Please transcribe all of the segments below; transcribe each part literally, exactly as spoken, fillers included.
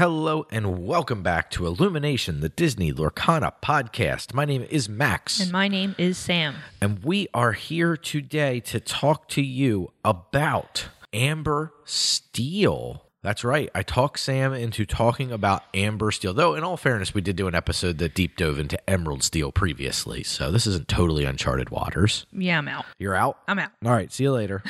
Hello and welcome back to Illumination, the Disney Lorcana podcast. My name is Max. And my name is Sam. And we are here today to talk to you about Amber Steel. That's right. I talked Sam into talking about Amber Steel. Though, in all fairness, we did do an episode that deep dove into Emerald Steel previously. So this isn't totally uncharted waters. Yeah, I'm out. You're out? I'm out. All right. See you later.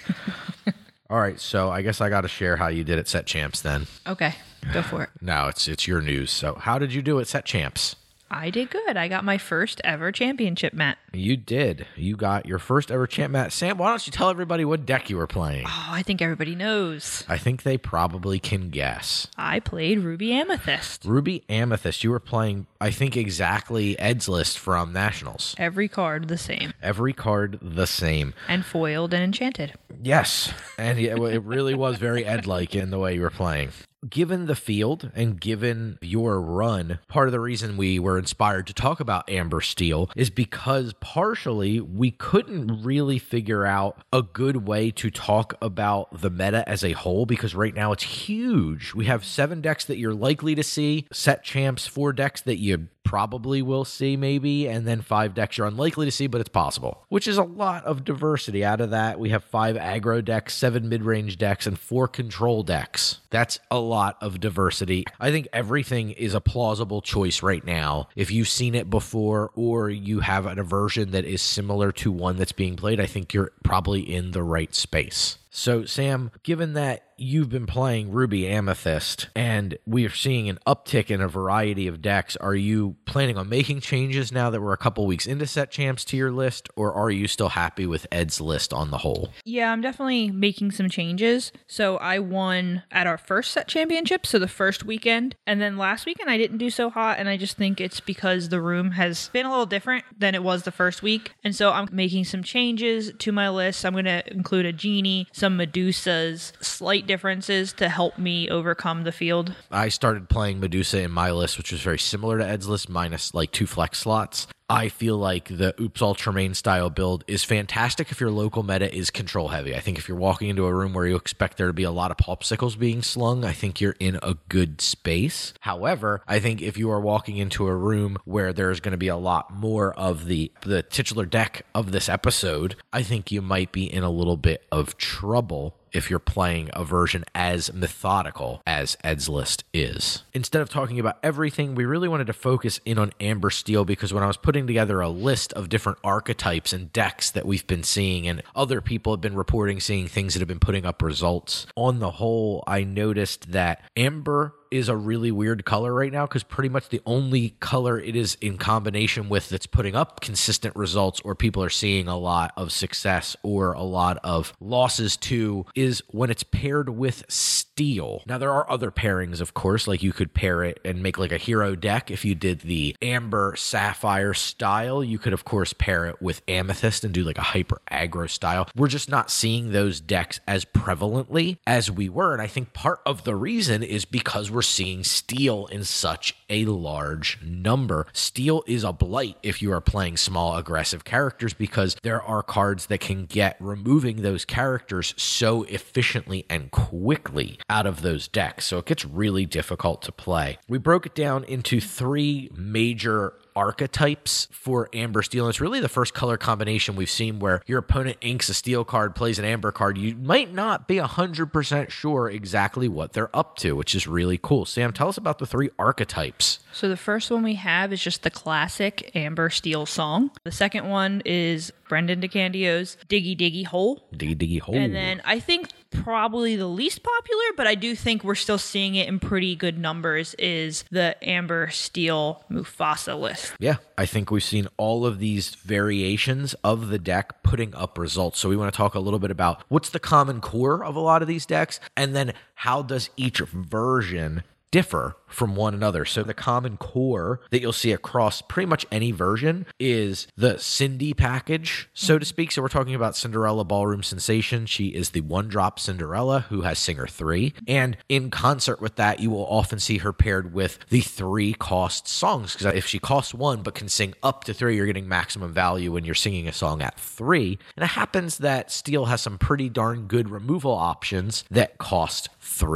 All right. So I guess I got to share how you did at Set Champs then. Okay. Go for it. No, it's it's your news. So how did you do at Set Champs? I did good. I got my first ever championship mat. You did. You got your first ever champ mat. Sam, why don't you tell everybody what deck you were playing? Oh, I think everybody knows. I think they probably can guess. I played Ruby Amethyst. Ruby Amethyst. You were playing, I think, exactly Ed's list from Nationals. Every card the same. Every card the same. And foiled and enchanted. Yes. And it it really was very Ed-like in the way you were playing. Given the field and given your run, part of the reason we were inspired to talk about Amber Steel is because partially we couldn't really figure out a good way to talk about the meta as a whole, because right now it's huge. We have seven decks that you're likely to see, Set Champs, four decks that you probably will see maybe, and then five decks you're unlikely to see, but it's possible, which is a lot of diversity. Out of that, we have five aggro decks, seven mid-range decks, and four control decks. That's a lot of diversity. I think everything is a plausible choice right now. If you've seen it before or you have an aversion that is similar to one that's being played, I think you're probably in the right space. So, Sam, given that you've been playing Ruby Amethyst and we are seeing an uptick in a variety of decks, are you planning on making changes now that we're a couple weeks into Set Champs to your list, or are you still happy with Ed's list on the whole? Yeah, I'm definitely making some changes. So I won at our first Set Championship, so the first weekend, and then last weekend I didn't do so hot, and I just think it's because the room has been a little different than it was the first week, and so I'm making some changes to my list. I'm going to include a Genie, some Medusas, slight differences to help me overcome the field. I started playing Medusa in my list, which was very similar to Ed's list, minus like two flex slots. I feel like the Oops Ultramarine style build is fantastic if your local meta is control heavy. I think if you're walking into a room where you expect there to be a lot of popsicles being slung, I think you're in a good space. However, I think if you are walking into a room where there's going to be a lot more of the, the titular deck of this episode, I think you might be in a little bit of trouble if you're playing a version as methodical as Ed's list is. Instead of talking about everything, we really wanted to focus in on Amber Steel, because when I was putting together a list of different archetypes and decks that we've been seeing, and other people have been reporting seeing things that have been putting up results, on the whole, I noticed that Amber is a really weird color right now, because pretty much the only color it is in combination with that's putting up consistent results, or people are seeing a lot of success or a lot of losses to, is when it's paired with Steel. Now, there are other pairings, of course, like you could pair it and make like a hero deck. If you did the Amber Sapphire style, you could, of course, pair it with Amethyst and do like a hyper aggro style. We're just not seeing those decks as prevalently as we were, and I think part of the reason is because we're seeing Steel in such a large number. Steel is a blight if you are playing small aggressive characters, because there are cards that can get removing those characters so efficiently and quickly out of those decks. So it gets really difficult to play. We broke it down into three major archetypes for Amber Steel, and it's really the first color combination we've seen where your opponent inks a Steel card, plays an Amber card. You might not be one hundred percent sure exactly what they're up to, which is really cool. Sam, tell us about the three archetypes. So the first one we have is just the classic Amber Steel song. The second one is Brendan DeCandio's Diggy Diggy Hole. Diggy Diggy Hole. And then I think probably the least popular, but I do think we're still seeing it in pretty good numbers, is the Amber Steel Mufasa list. Yeah, I think we've seen all of these variations of the deck putting up results. So we want to talk a little bit about what's the common core of a lot of these decks, and then how does each version differ from one another. So the common core that you'll see across pretty much any version is the Cindy package, so to speak. So we're talking about Cinderella Ballroom Sensation. She is the one-drop Cinderella who has Singer three. And in concert with that, you will often see her paired with the three cost songs. Because if she costs one but can sing up to three, you're getting maximum value when you're singing a song at three. And it happens that Steel has some pretty darn good removal options that cost three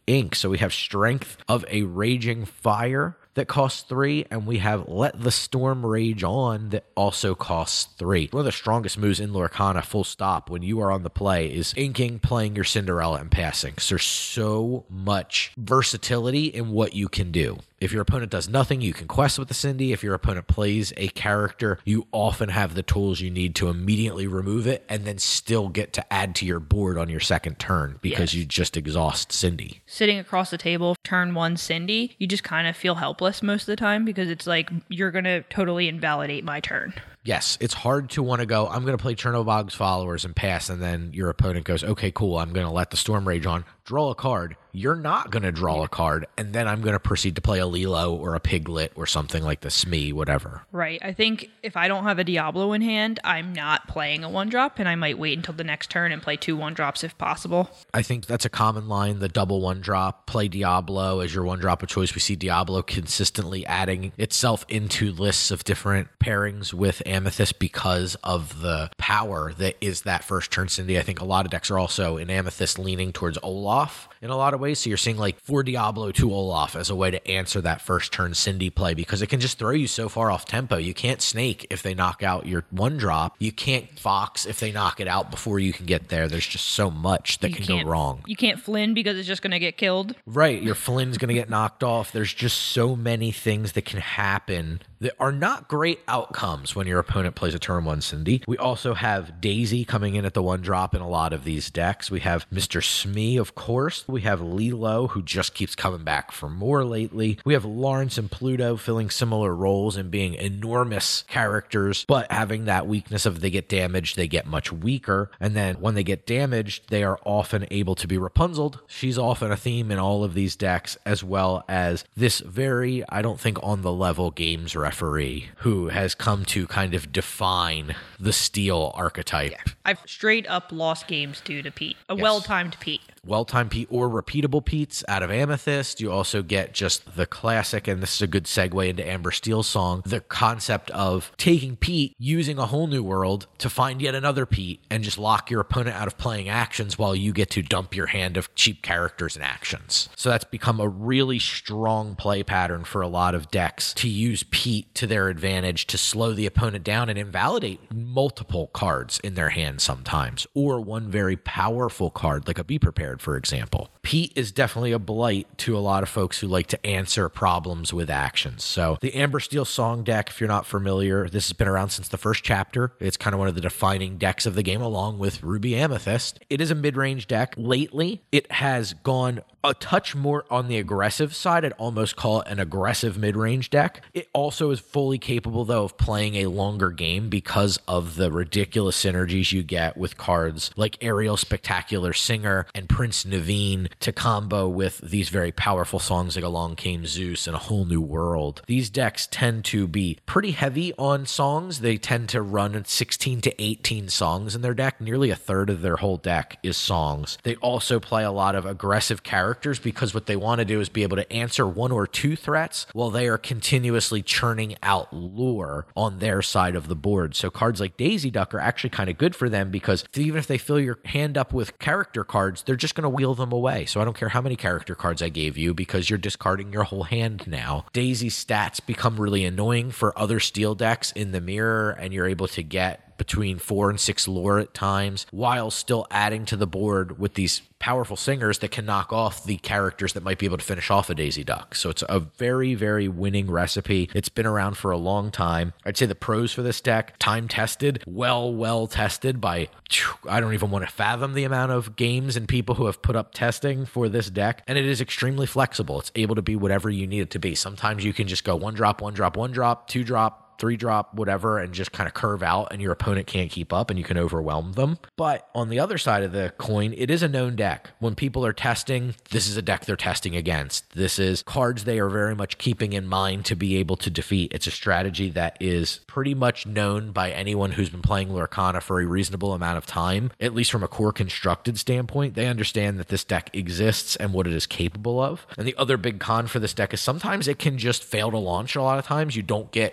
ink. So we have Strength of a Raging Fire that costs three, and we have Let the Storm Rage On that also costs three. One of the strongest moves in Lorcana, full stop, when you are on the play is inking, playing your Cinderella, and passing. So there's so much versatility in what you can do. If your opponent does nothing, you can quest with the Cindy. If your opponent plays a character, you often have the tools you need to immediately remove it and then still get to add to your board on your second turn because yes. you just exhaust Cindy. Sitting across the table, turn one Cindy, you just kind of feel helpless most of the time because it's like you're going to totally invalidate my turn. Yes, it's hard to want to go, I'm going to play Chernobog's Followers and pass, and then your opponent goes, okay, cool, I'm going to let the Storm Rage on, draw a card. You're not going to draw yeah. a card, and then I'm going to proceed to play a Lilo or a Piglet or something like the Smee, whatever. Right. I think if I don't have a Diablo in hand, I'm not playing a one-drop, and I might wait until the next turn and play two one-drops if possible. I think that's a common line, the double one-drop, play Diablo as your one-drop of choice. We see Diablo consistently adding itself into lists of different pairings with Amethyst because of the power that is that first turn Cindy. I think a lot of decks are also in Amethyst leaning towards Olaf in a lot of ways. So you're seeing like four Diablo, two Olaf as a way to answer that first turn Cindy play because it can just throw you so far off tempo. You can't Snake if they knock out your one drop. You can't Fox if they knock it out before you can get there. There's just so much that you can go wrong. You can't Flynn because it's just going to get killed. Right. Your Flynn's going to get knocked off. There's just so many things that can happen that are not great outcomes when your opponent plays a turn one Cindy. We also have Daisy coming in at the one drop in a lot of these decks. We have Mister Smee, of course. We have Lilo, who just keeps coming back for more lately. We have Lawrence and Pluto filling similar roles and being enormous characters, but having that weakness of they get damaged, they get much weaker. And then when they get damaged, they are often able to be Rapunzeled. She's often a theme in all of these decks, as well as this very, I don't think on the level games referee who has come to kind of define the Steel archetype. Yeah. I've straight up lost games due to Pete. A yes. well-timed Pete. Well-timed Pete or repeatable Petes out of Amethyst. You also get just the classic, and this is a good segue into Amber Steel's song, the concept of taking Pete, using a whole new world to find yet another Pete, and just lock your opponent out of playing actions while you get to dump your hand of cheap characters and actions. So that's become a really strong play pattern for a lot of decks to use Pete to their advantage to slow the opponent down and invalidate multiple cards in their hand sometimes, or one very powerful card like a Be Prepared, for example. Pete is definitely a blight to a lot of folks who like to answer problems with actions. So the Amber Steel Song deck, if you're not familiar, this has been around since the first chapter. It's kind of one of the defining decks of the game along with Ruby Amethyst. It is a mid-range deck. Lately, it has gone a touch more on the aggressive side. I'd almost call it an aggressive mid-range deck. It also is fully capable, though, of playing a longer game because of the ridiculous synergies you get with cards like Ariel Spectacular Singer and Prince Naveen to combo with these very powerful songs like Along Came Zeus and A Whole New World. These decks tend to be pretty heavy on songs. They tend to run sixteen to eighteen songs in their deck. Nearly a third of their whole deck is songs. They also play a lot of aggressive characters because what they want to do is be able to answer one or two threats while they are continuously churning out lore on their side of the board. So cards like Daisy Duck are actually kind of good for them because even if they fill your hand up with character cards, they're just going to wheel them away. So I don't care how many character cards I gave you because you're discarding your whole hand now. Daisy's stats become really annoying for other Steel decks in the mirror, and you're able to get between four and six lore at times while still adding to the board with these powerful singers that can knock off the characters that might be able to finish off a Daisy Duck. So it's a very, very winning recipe. It's been around for a long time. I'd say the pros for this deck, time tested, well, well tested by, I don't even want to fathom the amount of games and people who have put up testing for this deck. And it is extremely flexible. It's able to be whatever you need it to be. Sometimes you can just go one drop, one drop, one drop, two drop, three drop, whatever, and just kind of curve out and your opponent can't keep up and you can overwhelm them. But on the other side of the coin, it is a known deck. When people are testing, this is a deck they're testing against. This is cards they are very much keeping in mind to be able to defeat. It's a strategy that is pretty much known by anyone who's been playing Lorcana for a reasonable amount of time, at least from a core constructed standpoint. They understand that this deck exists and what it is capable of. And the other big con for this deck is sometimes it can just fail to launch a lot of times. You don't get good ink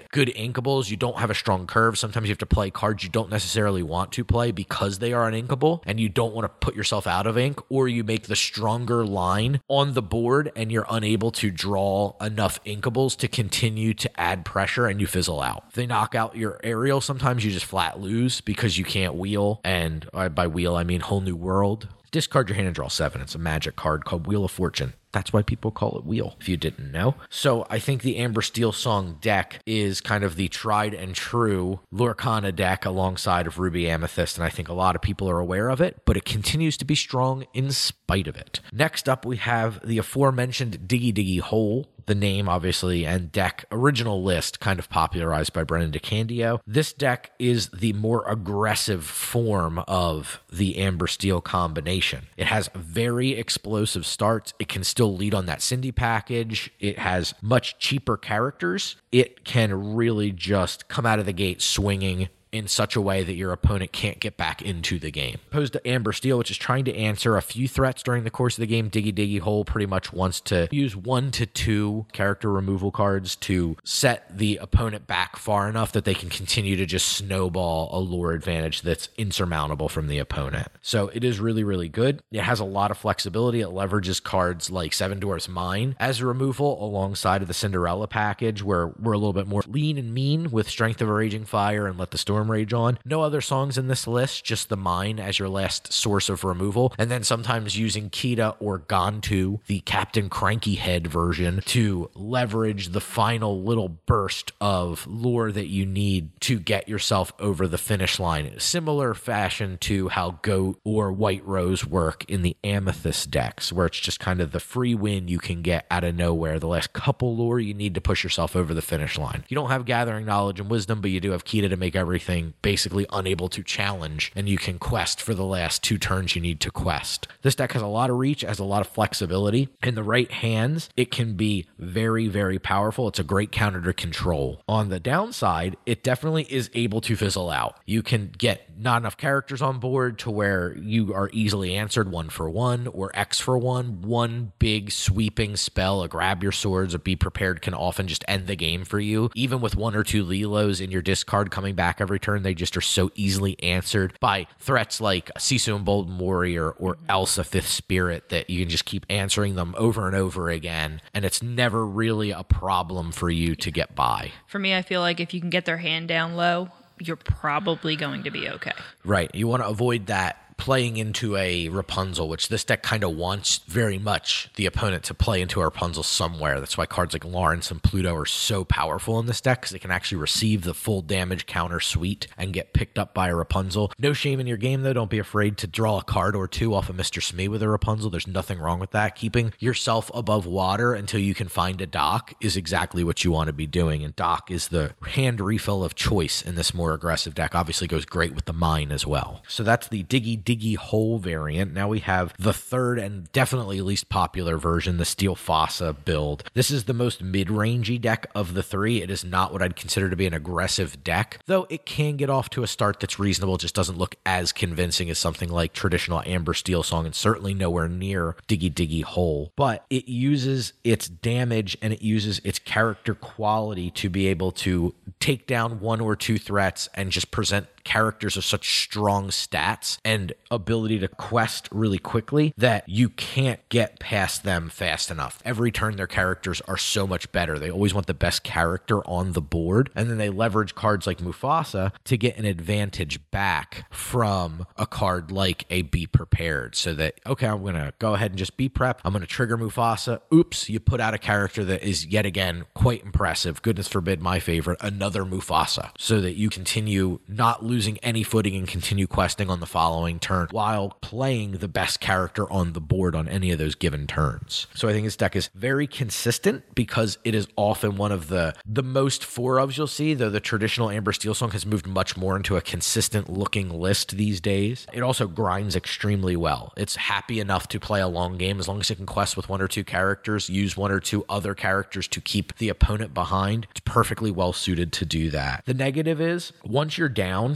uninkables, you don't have a strong curve. Sometimes you have to play cards you don't necessarily want to play because they are uninkable, and you don't want to put yourself out of ink, or you make the stronger line on the board and you're unable to draw enough inkables to continue to add pressure and you fizzle out. If they knock out your aerial, sometimes you just flat lose because you can't wheel, and by wheel I mean Whole New World. Discard your hand and draw seven. It's a magic card called Wheel of Fortune. That's why people call it Wheel, if you didn't know. So I think the Amber Steel Song deck is kind of the tried and true Lorcana deck alongside of Ruby Amethyst, and I think a lot of people are aware of it, but it continues to be strong in spite of it. Next up, we have the aforementioned Diggy Diggy Hole. The name, obviously, and deck original list kind of popularized by Brennan DeCandio. This deck is the more aggressive form of the Amber Steel combination. It has very explosive starts. It can still lead on that Cindy package. It has much cheaper characters. It can really just come out of the gate swinging in such a way that your opponent can't get back into the game. Opposed to Amber Steel, which is trying to answer a few threats during the course of the game, Diggy Diggy Hole pretty much wants to use one to two character removal cards to set the opponent back far enough that they can continue to just snowball a lore advantage that's insurmountable from the opponent. So it is really, really good. It has a lot of flexibility. It leverages cards like Seven Dwarfs Mine as a removal alongside of the Cinderella package, where we're a little bit more lean and mean with Strength of a Raging Fire and Let the Storm Rage on. No other songs in this list, just the Mine as your last source of removal, and then sometimes using Kita or Gantu, the Captain Cranky Head version, to leverage the final little burst of lore that you need to get yourself over the finish line. Similar fashion to how Goat or White Rose work in the Amethyst decks, where it's just kind of the free win you can get out of nowhere. The last couple lore you need to push yourself over the finish line. You don't have Gathering Knowledge and Wisdom, but you do have Kita to make everything basically unable to challenge, and you can quest for the last two turns you need to quest. This deck has a lot of reach, has a lot of flexibility. In the right hands, it can be very, very powerful. It's a great counter to control. On the downside, it definitely is able to fizzle out. You can get not enough characters on board to where you are easily answered one for one or X for one. One big sweeping spell, a Grab Your Swords, a Be Prepared, can often just end the game for you. Even with one or two Lilos in your discard coming back every turn, they just are so easily answered by threats like Sisu Emboldened Warrior or Elsa Fifth Spirit that you can just keep answering them over and over again, and it's never really a problem for you to get by. For me, I feel like if you can get their hand down low, you're probably going to be okay. Right. You want to avoid that playing into a Rapunzel, which this deck kind of wants very much the opponent to play into a Rapunzel somewhere. That's why cards like Lawrence and Pluto are so powerful in this deck, because they can actually receive the full damage counter suite and get picked up by a Rapunzel. No shame in your game, though. Don't be afraid to draw a card or two off of Mister Smee with a Rapunzel. There's nothing wrong with that. Keeping yourself above water until you can find a dock is exactly what you want to be doing, and dock is the hand refill of choice in this more aggressive deck. Obviously goes great with the Mine as well. So that's the Diggy Diggy Hole variant. Now we have the third and definitely least popular version, the Steel Fossa build. This is the most mid-rangey deck of the three. It is not what I'd consider to be an aggressive deck, though it can get off to a start that's reasonable. It just doesn't look as convincing as something like traditional Amber Steel Song, and certainly nowhere near Diggy Diggy Hole. But it uses its damage and it uses its character quality to be able to take down one or two threats and just present characters of such strong stats and ability to quest really quickly that you can't get past them fast enough. Every turn their characters are so much better. They always want the best character on the board, and then they leverage cards like Mufasa to get an advantage back from a card like a Be Prepared, so that, okay, I'm going to go ahead and just be prep. I'm going to trigger Mufasa. Oops, you put out a character that is yet again quite impressive. Goodness forbid, my favorite, another Mufasa, so that you continue not losing any footing and continue questing on the following turn while playing the best character on the board on any of those given turns. So I think this deck is very consistent because it is often one of the the most four ofs you'll see, though the traditional Amber Steel Song has moved much more into a consistent looking list these days. It also grinds extremely well. It's happy enough to play a long game as long as it can quest with one or two characters, use one or two other characters to keep the opponent behind. It's perfectly well suited to do that. The negative is once you're down,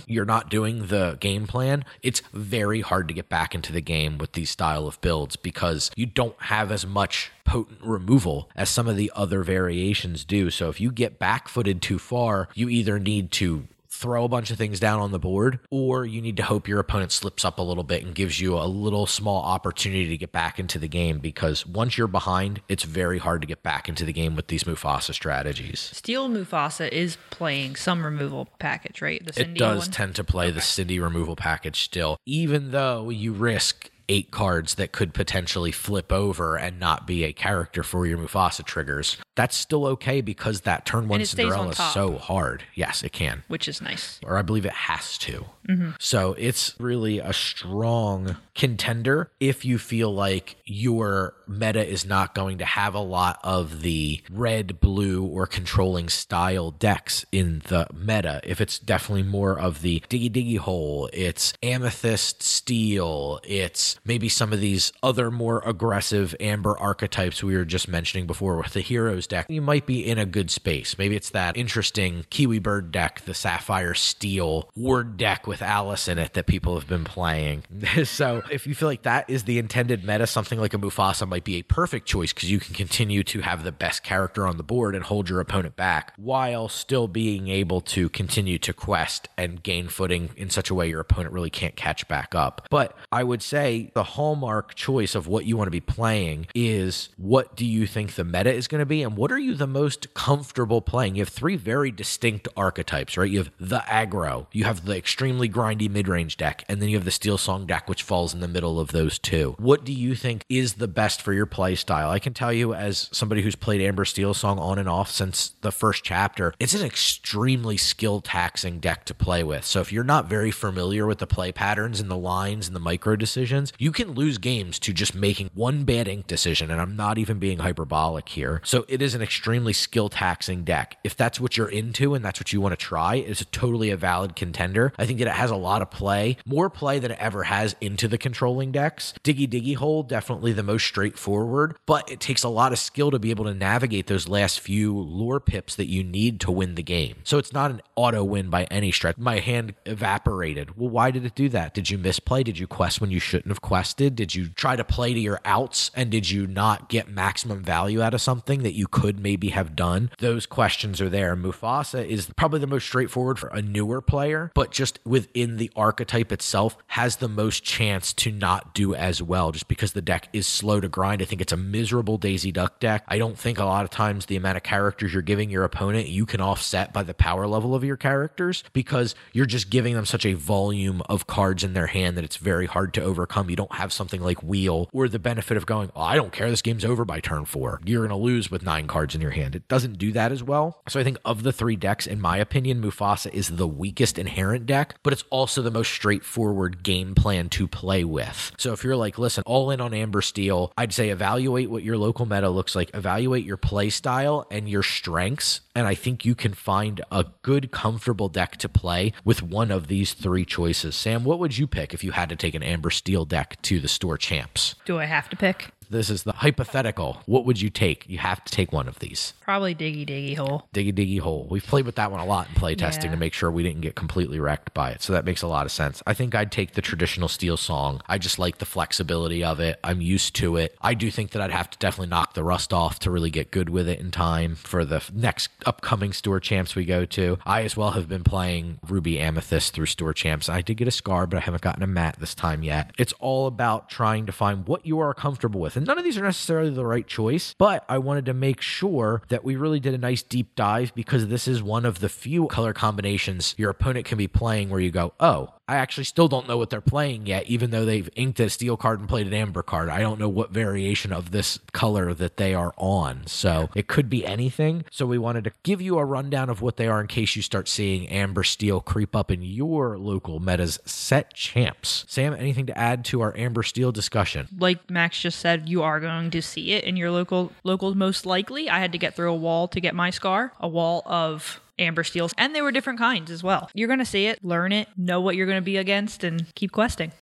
you're not doing the game plan, it's very hard to get back into the game with these style of builds because you don't have as much potent removal as some of the other variations do. So if you get back-footed too far, you either need to throw a bunch of things down on the board, or you need to hope your opponent slips up a little bit and gives you a little small opportunity to get back into the game, because once you're behind, it's very hard to get back into the game with these Mufasa strategies. Steel Mufasa is playing some removal package, right? The Cindy It does one? tend to play okay. the Cindy removal package still, even though you risk eight cards that could potentially flip over and not be a character for your Mufasa triggers. That's still okay because that turn one Cinderella is so hard. Yes, it can. Which is nice. Or I believe it has to. Mm-hmm. So it's really a strong contender if you feel like your meta is not going to have a lot of the red, blue, or controlling style decks in the meta. If it's definitely more of the Diggy Diggy Hole, it's Amethyst Steel, it's maybe some of these other more aggressive amber archetypes we were just mentioning before with the Heroes deck, you might be in a good space. Maybe it's that interesting Kiwi Bird deck, the Sapphire Steel Ward deck with Alice in it that people have been playing. So if you feel like that is the intended meta, something like a Mufasa might be a perfect choice because you can continue to have the best character on the board and hold your opponent back while still being able to continue to quest and gain footing in such a way your opponent really can't catch back up. But I would say the hallmark choice of what you want to be playing is, what do you think the meta is going to be and what are you the most comfortable playing? You have three very distinct archetypes, right? You have the aggro, you have the extremely grindy mid-range deck, and then you have the Steel Song deck, which falls in the middle of those two. What do you think is the best for your play style? I can tell you, as somebody who's played Amber Steel Song on and off since the first chapter, it's an extremely skill-taxing deck to play with. So if you're not very familiar with the play patterns and the lines and the micro decisions, you can lose games to just making one bad ink decision, and I'm not even being hyperbolic here. So it is an extremely skill-taxing deck. If that's what you're into and that's what you want to try, it's a totally a valid contender. I think that it has a lot of play, more play than it ever has into the controlling decks. Diggy Diggy Hole, definitely the most straightforward, but it takes a lot of skill to be able to navigate those last few lore pips that you need to win the game. So it's not an auto win by any stretch. My hand evaporated. Well, why did it do that? Did you misplay? Did you quest when you shouldn't have quested? Did you try to play to your outs and did you not get maximum value out of something that you could maybe have done? Those questions are there. Mufasa is probably the most straightforward for a newer player, but just within the archetype itself has the most chance to not do as well just because the deck is slow to grind. I think it's a miserable Daisy Duck deck. I don't think a lot of times the amount of characters you're giving your opponent you can offset by the power level of your characters because you're just giving them such a volume of cards in their hand that it's very hard to overcome. You don't have something like Wheel or the benefit of going, oh, I don't care, this game's over by turn four. You're going to lose with nine cards in your hand. It doesn't do that as well. So I think of the three decks, in my opinion, Mufasa is the weakest inherent deck, but it's also the most straightforward game plan to play with. So if you're like, listen, all in on Amber Steel, I'd say evaluate what your local meta looks like, evaluate your play style and your strengths, and I think you can find a good, comfortable deck to play with one of these three choices. Sam, what would you pick if you had to take an Amber Steel deck to the store champs? Do I have to pick? This is the hypothetical. What would you take? You have to take one of these. Probably Diggy Diggy Hole. Diggy Diggy Hole. We've played with that one a lot in playtesting Yeah. to make sure we didn't get completely wrecked by it. So that makes a lot of sense. I think I'd take the traditional Steel Song. I just like the flexibility of it. I'm used to it. I do think that I'd have to definitely knock the rust off to really get good with it in time for the next upcoming store champs we go to. I as well have been playing Ruby Amethyst through store champs. I did get a Scar, but I haven't gotten a Matte this time yet. It's all about trying to find what you are comfortable with. And none of these are necessarily the right choice, but I wanted to make sure that we really did a nice deep dive because this is one of the few color combinations your opponent can be playing where you go, oh, I actually still don't know what they're playing yet, even though they've inked a steel card and played an amber card. I don't know what variation of this color that they are on. So it could be anything. So we wanted to give you a rundown of what they are in case you start seeing amber steel creep up in your local meta's set champs. Sam, anything to add to our amber steel discussion? Like Max just said, you are going to see it in your local locals most likely. I had to get through a wall to get my Scar, a wall of Amber Steels, and they were different kinds as well. You're going to see it, learn it, know what you're going to be against, and keep questing.